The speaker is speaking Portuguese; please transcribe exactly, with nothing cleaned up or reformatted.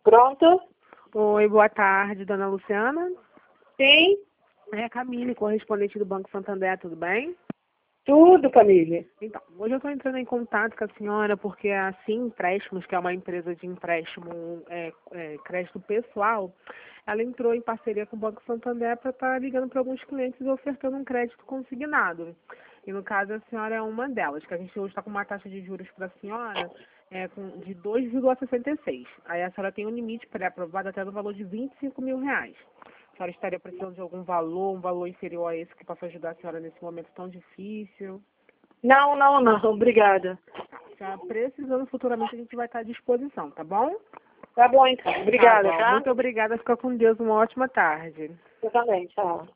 Pronto? Oi, boa tarde, dona Luciana. Sim. É a Camille, correspondente do Banco Santander, tudo bem? Tudo, família. Então, hoje eu estou entrando em contato com a senhora porque a Sim Empréstimos, que é uma empresa de empréstimo, é, é, crédito pessoal, ela entrou em parceria com o Banco Santander para estar ligando para alguns clientes e ofertando um crédito consignado. E no caso a senhora é uma delas, que a gente hoje está com uma taxa de juros para a senhora é, com, de dois vírgula sessenta e seis. Aí a senhora tem um limite pré-aprovado até no valor de vinte e cinco mil reais. A senhora estaria precisando de algum valor, um valor inferior a esse que possa ajudar a senhora nesse momento tão difícil? Não, não, não. Obrigada. Já precisando futuramente a gente vai estar à disposição, tá bom? Tá bom, então. Obrigada, Tá bom. tá? Muito obrigada. Fica com Deus. Uma ótima tarde. Eu também, tchau.